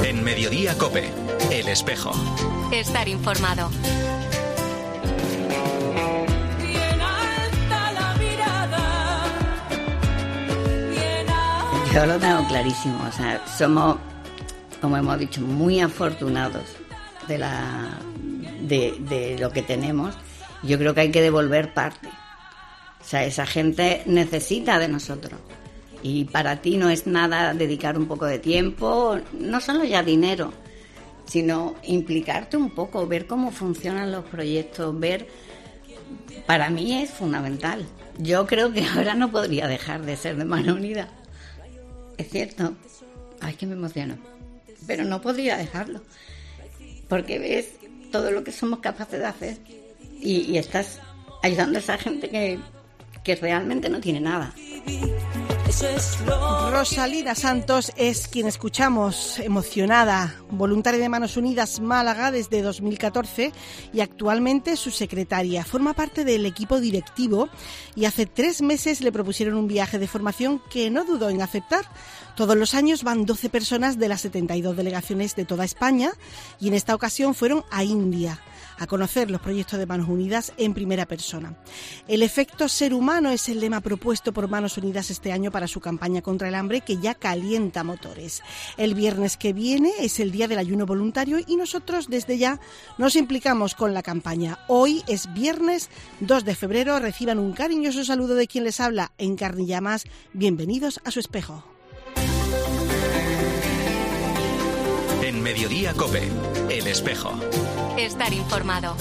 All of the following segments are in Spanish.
En Mediodía COPE, El Espejo. Estar informado. Yo lo tengo clarísimo, o sea, somos, como hemos dicho, muy afortunados de lo que tenemos. Yo creo que hay que devolver parte. O sea, esa gente necesita de nosotros. Y para ti no es nada dedicar un poco de tiempo, no solo ya dinero, sino implicarte un poco, ver cómo funcionan los proyectos, para mí es fundamental. Yo creo que ahora no podría dejar de ser de Manos Unidas. Es cierto, ay, que me emociono, pero no podría dejarlo, porque ves todo lo que somos capaces de hacer y estás ayudando a esa gente que realmente no tiene nada. Rosalina Santos es quien escuchamos, emocionada, voluntaria de Manos Unidas Málaga desde 2014 y actualmente su secretaria. Forma parte del equipo directivo y hace 3 meses le propusieron un viaje de formación que no dudó en aceptar. Todos los años van 12 personas de las 72 delegaciones de toda España y en esta ocasión fueron a India a conocer los proyectos de Manos Unidas en primera persona. El efecto ser humano es el lema propuesto por Manos Unidas este año para su campaña contra el hambre, que ya calienta motores. El viernes que viene es el día del ayuno voluntario y nosotros desde ya nos implicamos con la campaña. Hoy es viernes 2 de febrero. Reciban un cariñoso saludo de quien les habla, Encarni Llamas. Bienvenidos a su espejo. En Mediodía COPE, El Espejo. Estar informado.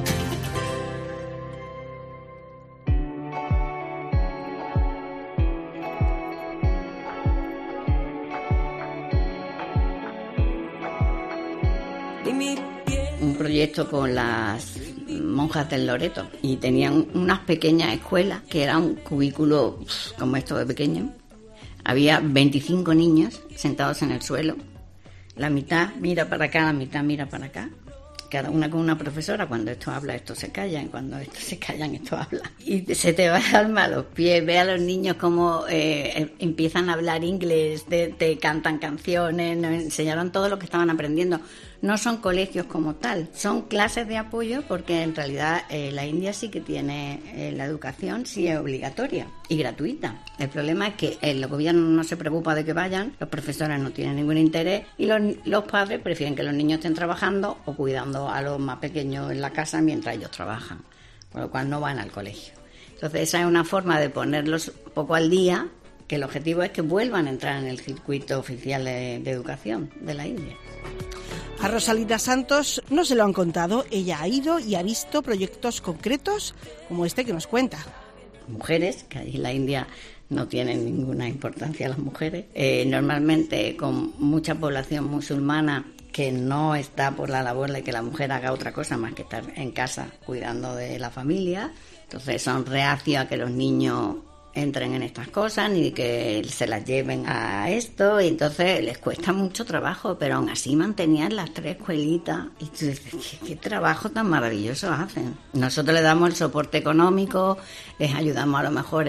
Un proyecto con las monjas del Loreto y tenían unas pequeñas escuelas que eran un cubículo como esto de pequeño. Había 25 niños sentados en el suelo. La mitad mira para acá, la mitad mira para acá. Cada una con una profesora. Cuando esto habla, esto se calla. Y cuando esto se callan, esto habla. Y se te va el alma a los pies. Ve a los niños cómo empiezan a hablar inglés, te cantan canciones, nos enseñaron todo lo que estaban aprendiendo. No son colegios como tal, son clases de apoyo, porque en realidad la India sí que tiene la educación, sí es obligatoria y gratuita. El problema es que el gobierno no se preocupa de que vayan, los profesores no tienen ningún interés y los padres prefieren que los niños estén trabajando o cuidando a los más pequeños en la casa mientras ellos trabajan, por lo cual no van al colegio. Entonces esa es una forma de ponerlos un poco al día, que el objetivo es que vuelvan a entrar en el circuito oficial de educación de la India. A Rosalina Santos no se lo han contado. Ella ha ido y ha visto proyectos concretos como este que nos cuenta. Mujeres, que ahí en la India no tienen ninguna importancia las mujeres. Normalmente con mucha población musulmana que no está por la labor de que la mujer haga otra cosa más que estar en casa cuidando de la familia. Entonces son reacios a que los niños entren en estas cosas ni que se las lleven a esto, y entonces les cuesta mucho trabajo, pero aún así mantenían las 3 escuelitas y tú dices, ¿qué trabajo tan maravilloso hacen? Nosotros les damos el soporte económico, les ayudamos a lo mejor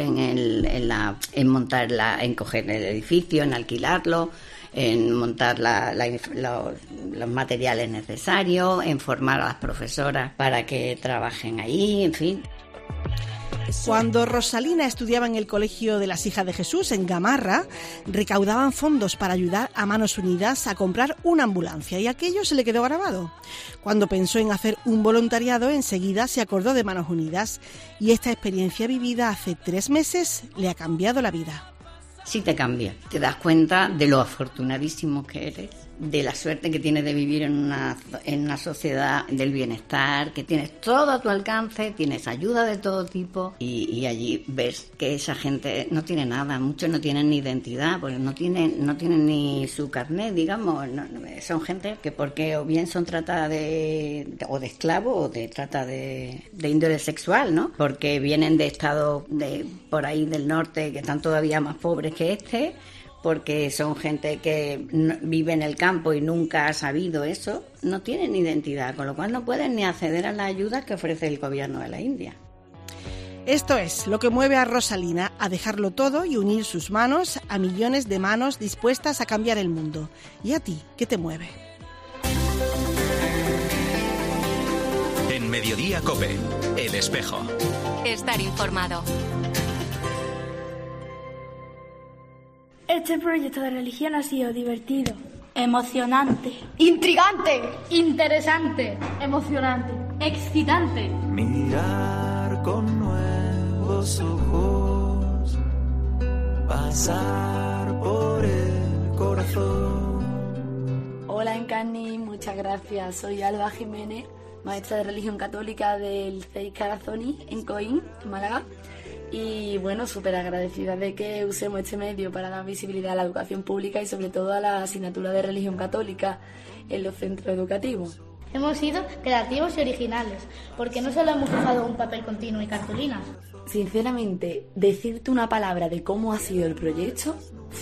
en montar en coger el edificio, en alquilarlo, en montar los materiales necesarios, en formar a las profesoras para que trabajen ahí, en fin. Cuando Rosalina estudiaba en el Colegio de las Hijas de Jesús, en Gamarra, recaudaban fondos para ayudar a Manos Unidas a comprar una ambulancia y aquello se le quedó grabado. Cuando pensó en hacer un voluntariado, enseguida se acordó de Manos Unidas y esta experiencia vivida hace 3 meses le ha cambiado la vida. Sí te cambia, te das cuenta de lo afortunadísimo que eres, de la suerte que tienes de vivir en una sociedad del bienestar, que tienes todo a tu alcance, tienes ayuda de todo tipo y allí ves que esa gente no tiene nada, muchos no tienen ni identidad, porque no tienen ni su carnet, digamos, son gente que porque o bien son tratadas de esclavos o de trata de índole sexual, ¿no? Porque vienen de estados por ahí del norte que están todavía más pobres que este, porque son gente que vive en el campo y nunca ha sabido eso, no tienen identidad, con lo cual no pueden ni acceder a las ayudas que ofrece el gobierno de la India. Esto es lo que mueve a Rosalina a dejarlo todo y unir sus manos a millones de manos dispuestas a cambiar el mundo. ¿Y a ti qué te mueve? En Mediodía COPE, El Espejo. Estar informado. Este proyecto de religión ha sido divertido, emocionante, intrigante, interesante, emocionante, excitante. Mirar con nuevos ojos, pasar por el corazón. Hola Encarni, muchas gracias. Soy Alba Jiménez, maestra de religión católica del CEI Carazoni en Coín, en Málaga. Y bueno, súper agradecida de que usemos este medio para dar visibilidad a la educación pública y sobre todo a la asignatura de religión católica en los centros educativos. Hemos sido creativos y originales, porque no solo hemos usado un papel continuo y cartulinas. Sinceramente, decirte una palabra de cómo ha sido el proyecto,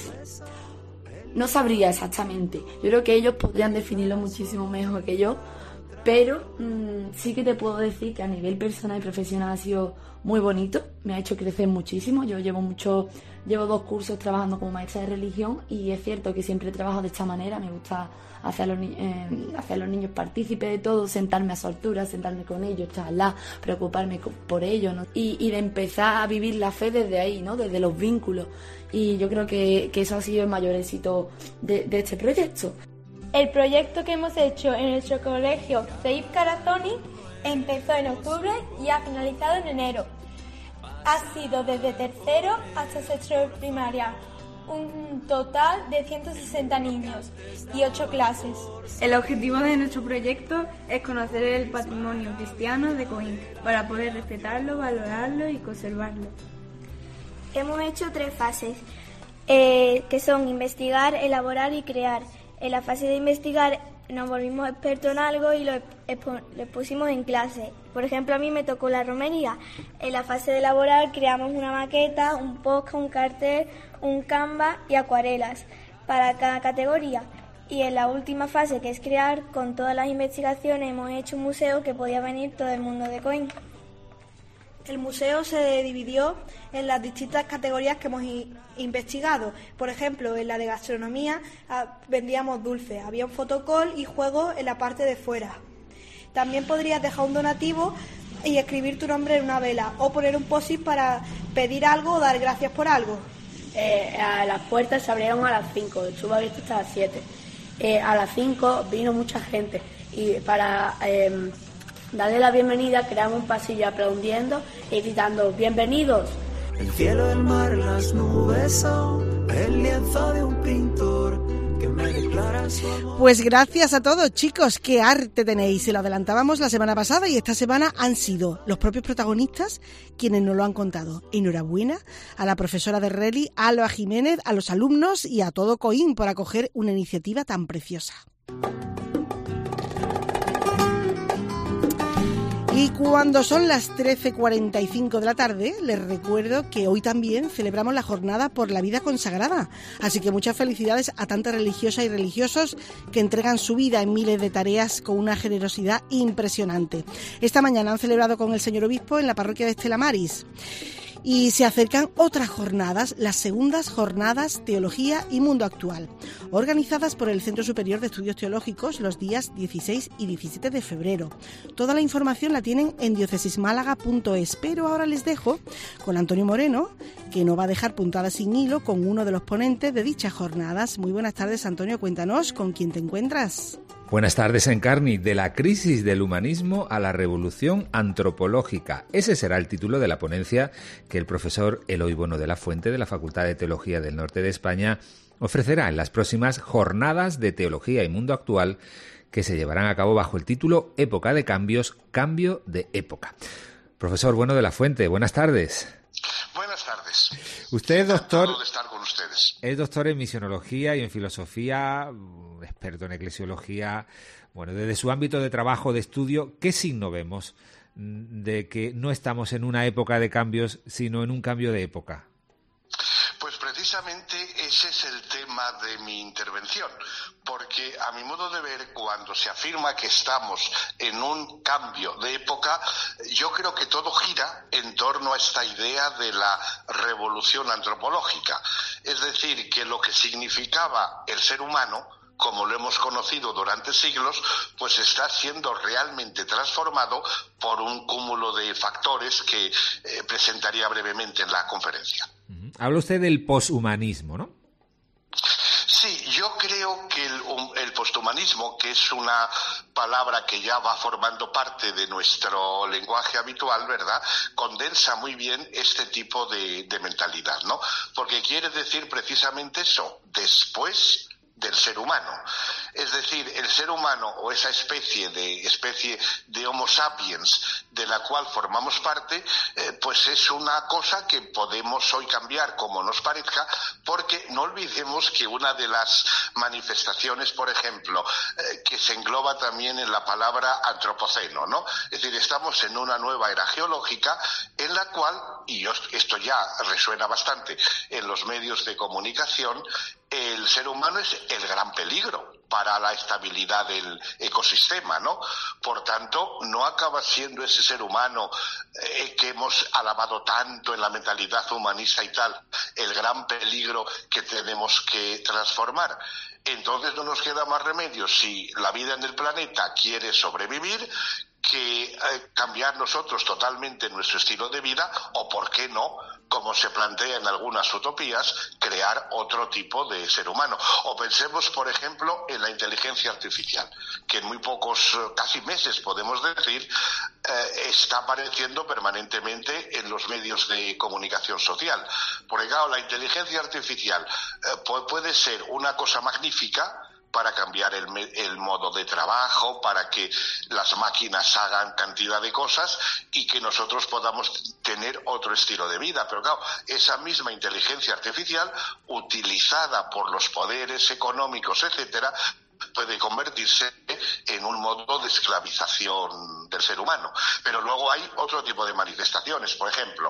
no sabría exactamente. Yo creo que ellos podrían definirlo muchísimo mejor que yo, pero sí que te puedo decir que a nivel personal y profesional ha sido muy bonito, me ha hecho crecer muchísimo. Yo llevo 2 cursos trabajando como maestra de religión y es cierto que siempre trabajo de esta manera. Me gusta hacer a los niños partícipes de todo, sentarme a su altura, sentarme con ellos, charlar, preocuparme por ellos, ¿no? Y de empezar a vivir la fe desde ahí, ¿no? Desde los vínculos. Y yo creo que eso ha sido el mayor éxito de este proyecto. El proyecto que hemos hecho en nuestro colegio CEI Carazoni empezó en octubre y ha finalizado en enero. Ha sido desde tercero hasta sexto de primaria, un total de 160 niños y 8 clases. El objetivo de nuestro proyecto es conocer el patrimonio cristiano de Coín para poder respetarlo, valorarlo y conservarlo. Hemos hecho 3 fases, que son investigar, elaborar y crear. En la fase de investigar nos volvimos expertos en algo y lo pusimos en clase. Por ejemplo, a mí me tocó la romería. En la fase de elaborar creamos una maqueta, un podcast, un cartel, un canvas y acuarelas para cada categoría. Y en la última fase, que es crear, con todas las investigaciones hemos hecho un museo que podía venir todo el mundo de Coín. El museo se dividió en las distintas categorías que hemos investigado. Por ejemplo, en la de gastronomía vendíamos dulces, había un fotocall y juegos en la parte de fuera. También podrías dejar un donativo y escribir tu nombre en una vela o poner un post-it para pedir algo o dar gracias por algo. A las puertas se abrieron a las 5, estuvo abierto hasta las 7. A las 5 vino mucha gente y para darle la bienvenida creamos un pasillo aplaudiendo y gritando ¡bienvenidos! El cielo, el mar, las nubes son el lienzo de un pintor que me declara su amor. Pues gracias a todos, chicos, qué arte tenéis. Se lo adelantábamos la semana pasada y esta semana han sido los propios protagonistas quienes nos lo han contado. Enhorabuena a la profesora de Reli, Alba Jiménez, a los alumnos y a todo Coín por acoger una iniciativa tan preciosa. Y cuando son las 13:45 de la tarde, les recuerdo que hoy también celebramos la Jornada por la Vida Consagrada. Así que muchas felicidades a tantas religiosas y religiosos que entregan su vida en miles de tareas con una generosidad impresionante. Esta mañana han celebrado con el señor obispo en la parroquia de Estela Maris. Y se acercan otras jornadas, las segundas jornadas Teología y Mundo Actual, organizadas por el Centro Superior de Estudios Teológicos los días 16 y 17 de febrero. Toda la información la tienen en diocesismálaga.es, pero ahora les dejo con Antonio Moreno, que no va a dejar puntada sin hilo con uno de los ponentes de dichas jornadas. Muy buenas tardes, Antonio, cuéntanos con quién te encuentras. Buenas tardes, Encarni. De la crisis del humanismo a la revolución antropológica. Ese será el título de la ponencia que el profesor Eloy Bono de la Fuente de la Facultad de Teología del Norte de España ofrecerá en las próximas Jornadas de Teología y Mundo Actual que se llevarán a cabo bajo el título Época de Cambios, Cambio de Época. Profesor Bono de la Fuente, buenas tardes. Buenas tardes. Usted es doctor, de estar con ustedes. Es doctor en misionología y en filosofía, experto en eclesiología. Bueno, desde su ámbito de trabajo, de estudio, ¿qué signo vemos de que no estamos en una época de cambios, sino en un cambio de época? Pues precisamente ese es el tema de mi intervención, porque a mi modo de ver, cuando se afirma que estamos en un cambio de época, yo creo que todo gira en torno a esta idea de la revolución antropológica. Es decir, que lo que significaba el ser humano, como lo hemos conocido durante siglos, pues está siendo realmente transformado por un cúmulo de factores que presentaría brevemente en la conferencia. Habla usted del poshumanismo, ¿no? Sí, yo creo que el posthumanismo, que es una palabra que ya va formando parte de nuestro lenguaje habitual, ¿verdad?, condensa muy bien este tipo de mentalidad, ¿no? Porque quiere decir precisamente eso, después del ser humano. Es decir, el ser humano o esa especie de Homo sapiens de la cual formamos parte, pues es una cosa que podemos hoy cambiar como nos parezca, porque no olvidemos que una de las manifestaciones, por ejemplo, que se engloba también en la palabra antropoceno, ¿no? Es decir, estamos en una nueva era geológica en la cual, y esto ya resuena bastante en los medios de comunicación, el ser humano es el gran peligro para la estabilidad del ecosistema, ¿no? Por tanto, no acaba siendo ese ser humano que hemos alabado tanto en la mentalidad humanista y tal, el gran peligro que tenemos que transformar. Entonces no nos queda más remedio, si la vida en el planeta quiere sobrevivir, que cambiar nosotros totalmente nuestro estilo de vida, o por qué no, como se plantea en algunas utopías, crear otro tipo de ser humano. O pensemos, por ejemplo, en la inteligencia artificial, que en muy pocos, casi meses podemos decir, está apareciendo permanentemente en los medios de comunicación social. Porque claro, la inteligencia artificial puede ser una cosa magnífica para cambiar el modo de trabajo, para que las máquinas hagan cantidad de cosas y que nosotros podamos tener otro estilo de vida. Pero claro, esa misma inteligencia artificial, utilizada por los poderes económicos, etcétera, puede convertirse en un modo de esclavización del ser humano. Pero luego hay otro tipo de manifestaciones, por ejemplo,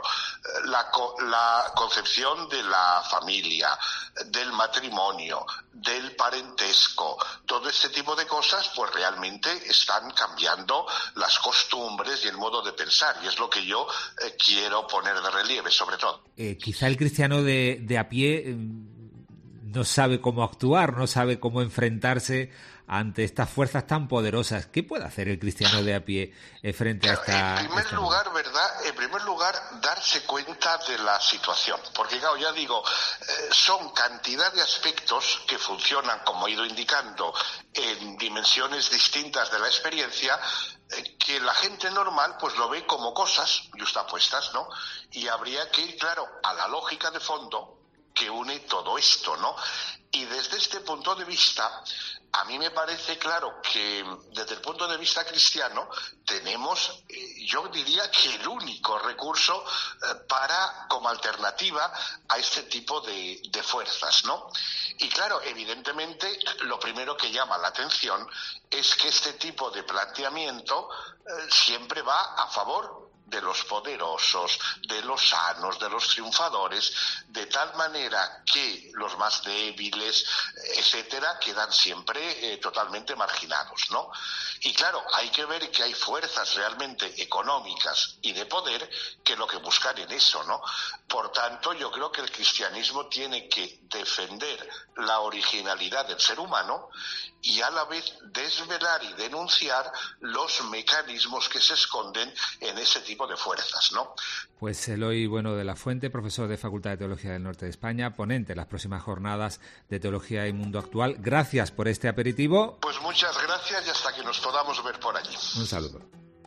la concepción de la familia, del matrimonio, del parentesco, todo este tipo de cosas pues realmente están cambiando las costumbres y el modo de pensar, y es lo que yo quiero poner de relieve, sobre todo. Quizá el cristiano de a pie no sabe cómo actuar, no sabe cómo enfrentarse ante estas fuerzas tan poderosas. ¿Qué puede hacer el cristiano de a pie frente a esta... En primer lugar, ¿verdad? En primer lugar, darse cuenta de la situación. Porque, claro, ya digo, son cantidad de aspectos que funcionan, como he ido indicando, en dimensiones distintas de la experiencia, que la gente normal pues lo ve como cosas yuxtapuestas, ¿no? Y habría que ir, claro, a la lógica de fondo que une todo esto, ¿no? Y desde este punto de vista, a mí me parece claro que desde el punto de vista cristiano tenemos, yo diría que el único recurso como alternativa a este tipo de fuerzas, ¿no? Y claro, evidentemente, lo primero que llama la atención es que este tipo de planteamiento siempre va a favor de los poderosos, de los sanos, de los triunfadores, de tal manera que los más débiles, etcétera, quedan siempre totalmente marginados, ¿no? Y claro, hay que ver que hay fuerzas realmente económicas y de poder que lo que buscan en eso, ¿no? Por tanto, yo creo que el cristianismo tiene que defender la originalidad del ser humano y a la vez desvelar y denunciar los mecanismos que se esconden en ese tipo de fuerzas, ¿no? Pues Eloy Bueno de la Fuente, profesor de Facultad de Teología del Norte de España, ponente en las próximas jornadas de Teología y Mundo Actual. Gracias por este aperitivo. Pues muchas gracias y hasta que nos podamos ver por allí. Un saludo.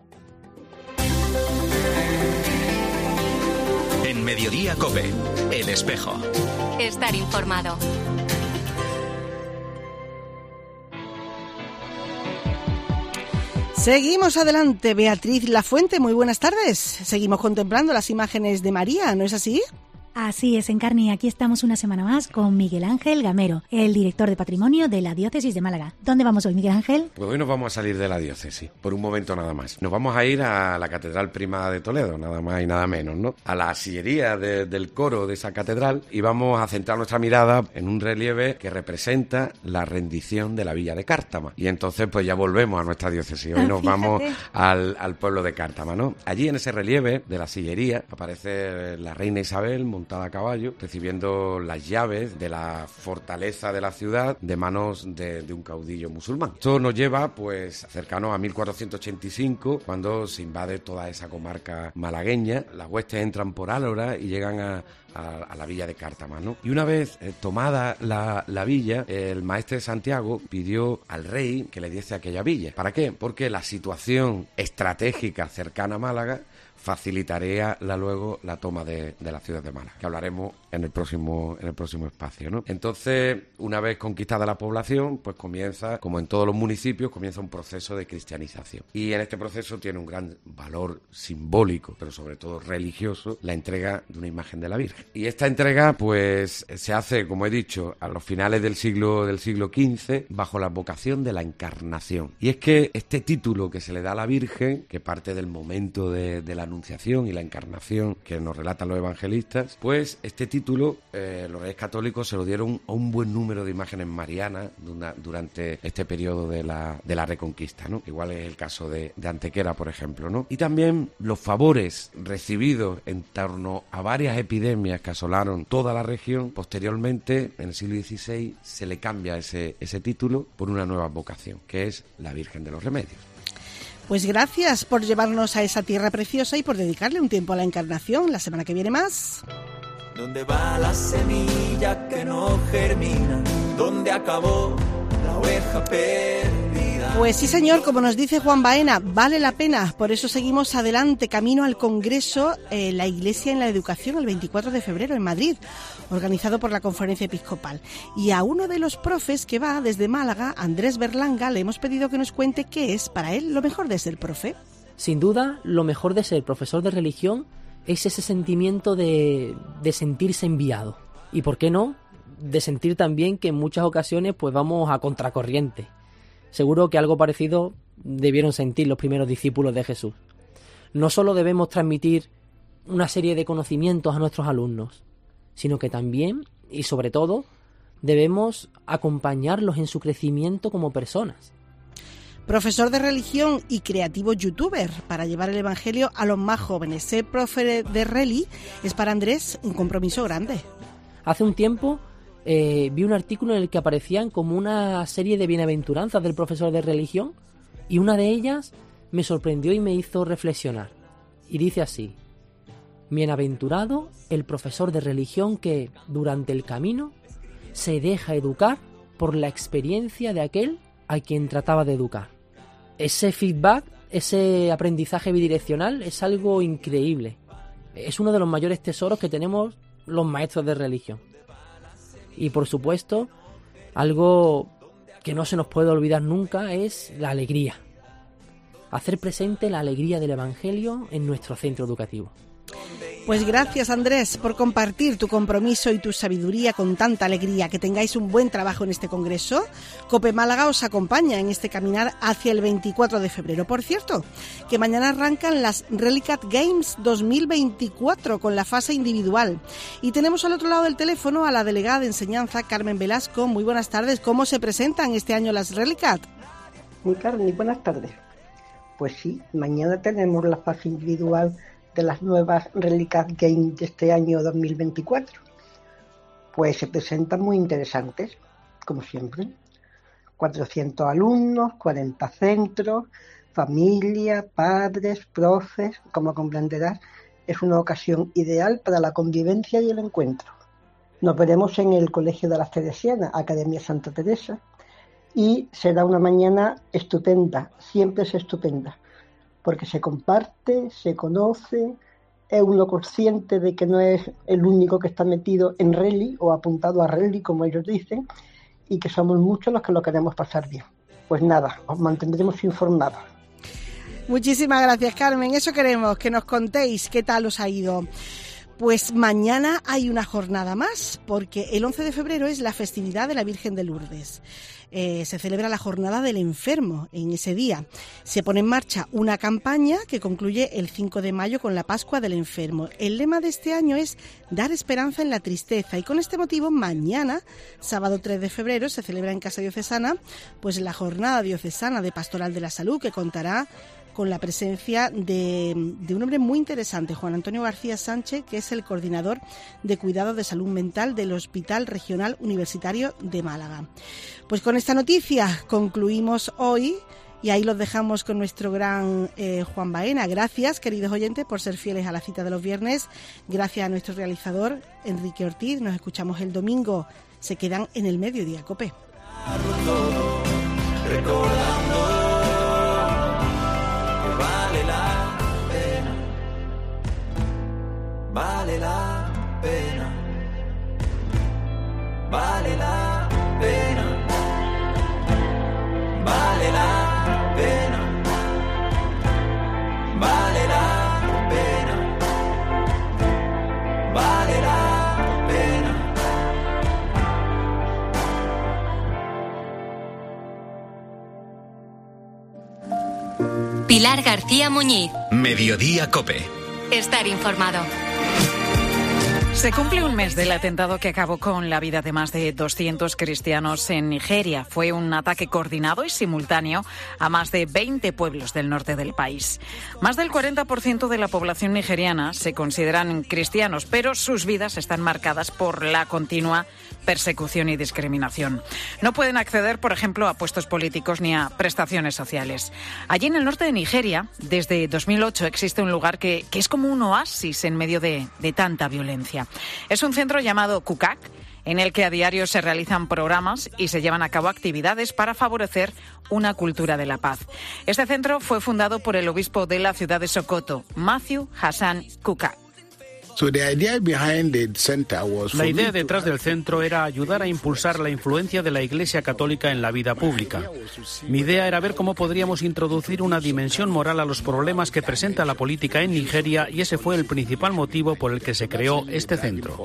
En Mediodía COPE, El Espejo. Estar informado. Seguimos adelante, Beatriz Lafuente, muy buenas tardes. Seguimos contemplando las imágenes de María, ¿no es así? Así es, Encarni, aquí estamos una semana más con Miguel Ángel Gamero, el director de Patrimonio de la Diócesis de Málaga. ¿Dónde vamos hoy, Miguel Ángel? Pues hoy nos vamos a salir de la diócesis, por un momento nada más. Nos vamos a ir a la Catedral Primada de Toledo, nada más y nada menos, ¿no? A la sillería del coro de esa catedral, y vamos a centrar nuestra mirada en un relieve que representa la rendición de la villa de Cártama. Y entonces pues ya volvemos a nuestra diócesis. Hoy nos vamos al pueblo de Cártama, ¿no? Allí en ese relieve de la sillería aparece la reina Isabel montada a caballo, recibiendo las llaves de la fortaleza de la ciudad de manos de un caudillo musulmán. Esto nos lleva pues cercano a 1485, cuando se invade toda esa comarca malagueña. Las huestes entran por Álora y llegan a la villa de Cártama, ¿no? Y una vez tomada la villa, el maestre de Santiago pidió al rey que le diese aquella villa. ¿Para qué? Porque la situación estratégica cercana a Málaga facilitaría luego la toma de la ciudad de Málaga, que hablaremos en el próximo espacio, ¿no? Entonces, una vez conquistada la población, pues comienza, como en todos los municipios, comienza un proceso de cristianización. Y en este proceso tiene un gran valor simbólico, pero sobre todo religioso, la entrega de una imagen de la Virgen. Y esta entrega, pues, se hace, como he dicho, a los finales del siglo XV, bajo la vocación de la Encarnación. Y es que este título que se le da a la Virgen, que parte del momento de la Anunciación y la Encarnación que nos relatan los evangelistas, pues este título los reyes católicos se lo dieron a un buen número de imágenes marianas durante este periodo de la Reconquista, ¿no? Igual es el caso de Antequera, por ejemplo, ¿no? Y también los favores recibidos en torno a varias epidemias que asolaron toda la región. Posteriormente, en el siglo XVI, se le cambia ese título por una nueva vocación, que es la Virgen de los Remedios. Pues gracias por llevarnos a esa tierra preciosa y por dedicarle un tiempo a la Encarnación. La semana que viene más. ¿Dónde va la semilla que no germina? ¿Dónde acabó la oveja perdida? Pues sí, señor, como nos dice Juan Baena, vale la pena. Por eso seguimos adelante, camino al Congreso La Iglesia en la Educación, el 24 de febrero en Madrid, organizado por la Conferencia Episcopal. Y a uno de los profes que va desde Málaga, Andrés Berlanga, le hemos pedido que nos cuente qué es para él lo mejor de ser profe. Sin duda, lo mejor de ser profesor de religión es ese sentimiento de sentirse enviado. Y por qué no, de sentir también que en muchas ocasiones pues vamos a contracorriente. Seguro que algo parecido debieron sentir los primeros discípulos de Jesús. No solo debemos transmitir una serie de conocimientos a nuestros alumnos, sino que también, y sobre todo, debemos acompañarlos en su crecimiento como personas. Profesor de religión y creativo youtuber para llevar el evangelio a los más jóvenes. Ser profe de reli es para Andrés un compromiso grande. Hace un tiempo vi un artículo en el que aparecían como una serie de bienaventuranzas del profesor de religión, y una de ellas me sorprendió y me hizo reflexionar. Y dice así: bienaventurado el profesor de religión que, durante el camino, se deja educar por la experiencia de aquel a quien trataba de educar. Ese feedback, ese aprendizaje bidireccional es algo increíble. Es uno de los mayores tesoros que tenemos los maestros de religión. Y por supuesto, algo que no se nos puede olvidar nunca es la alegría. Hacer presente la alegría del Evangelio en nuestro centro educativo. Pues gracias, Andrés, por compartir tu compromiso y tu sabiduría con tanta alegría. Que tengáis un buen trabajo en este congreso. COPE Málaga os acompaña en este caminar hacia el 24 de febrero. Por cierto, que mañana arrancan las Relicat Games 2024 con la fase individual. Y tenemos al otro lado del teléfono a la delegada de enseñanza, Carmen Velasco. Muy buenas tardes. ¿Cómo se presentan este año las Relicat? Muy Carmen, buenas tardes. Pues sí, mañana tenemos la fase individual de las nuevas Relicat Games de este año 2024. Pues se presentan muy interesantes, como siempre. 400 alumnos, 40 centros, familia, padres, profes. Como comprenderás, es una ocasión ideal para la convivencia y el encuentro. Nos veremos en el Colegio de las Teresianas, Academia Santa Teresa, y será una mañana estupenda, siempre es estupenda, porque se comparte, se conoce, es uno consciente de que no es el único que está metido en rally o apuntado a rally, como ellos dicen, y que somos muchos los que lo queremos pasar bien. Pues nada, os mantendremos informados. Muchísimas gracias, Carmen. Eso queremos, que nos contéis qué tal os ha ido. Pues mañana hay una jornada más, porque el 11 de febrero es la festividad de la Virgen de Lourdes. Se celebra la Jornada del Enfermo en ese día. Se pone en marcha una campaña que concluye el 5 de mayo con la Pascua del Enfermo. El lema de este año es dar esperanza en la tristeza, y con este motivo mañana, sábado 3 de febrero, se celebra en Casa Diocesana pues la Jornada Diocesana de Pastoral de la Salud, que contará con la presencia de un hombre muy interesante, Juan Antonio García Sánchez, que es el coordinador de cuidados de salud mental del Hospital Regional Universitario de Málaga. Pues con esta noticia concluimos hoy, y ahí los dejamos con nuestro gran Juan Baena. Gracias, queridos oyentes, por ser fieles a la cita de los viernes. Gracias a nuestro realizador, Enrique Ortiz. Nos escuchamos el domingo. Se quedan en el Mediodía Cope. Vale la pena, vale la pena, vale la pena, vale la pena, vale la pena, vale la pena. Pilar García Muñiz. Mediodía Cope. Estar informado. Se cumple un mes del atentado que acabó con la vida de más de 200 cristianos en Nigeria. Fue un ataque coordinado y simultáneo a más de 20 pueblos del norte del país. Más del 40% de la población nigeriana se consideran cristianos, pero sus vidas están marcadas por la continua persecución y discriminación. No pueden acceder, por ejemplo, a puestos políticos ni a prestaciones sociales. Allí en el norte de Nigeria, desde 2008, existe un lugar que es como un oasis en medio de tanta violencia. Es un centro llamado Kukak, en el que a diario se realizan programas y se llevan a cabo actividades para favorecer una cultura de la paz. Este centro fue fundado por el obispo de la ciudad de Sokoto, Matthew Hassan Kukak. La idea detrás del centro era ayudar a impulsar la influencia de la Iglesia Católica en la vida pública. Mi idea era ver cómo podríamos introducir una dimensión moral a los problemas que presenta la política en Nigeria, y ese fue el principal motivo por el que se creó este centro.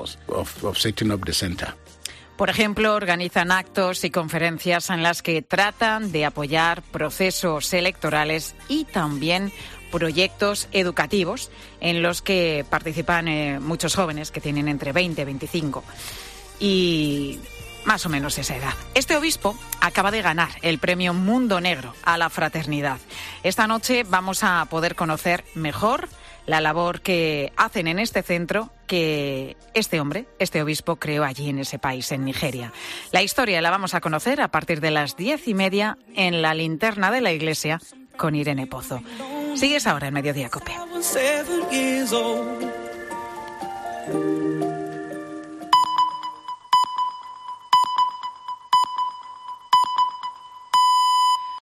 Por ejemplo, organizan actos y conferencias en las que tratan de apoyar procesos electorales y también proyectos educativos en los que participan muchos jóvenes que tienen entre 20 y 25 y más o menos esa edad. Este obispo acaba de ganar el premio Mundo Negro a la fraternidad. Esta noche vamos a poder conocer mejor la labor que hacen en este centro que este obispo, creó allí en ese país, en Nigeria. La historia la vamos a conocer a partir de las 10:30 en la linterna de la iglesia con Irene Pozo. Sigues ahora en Mediodía Cope.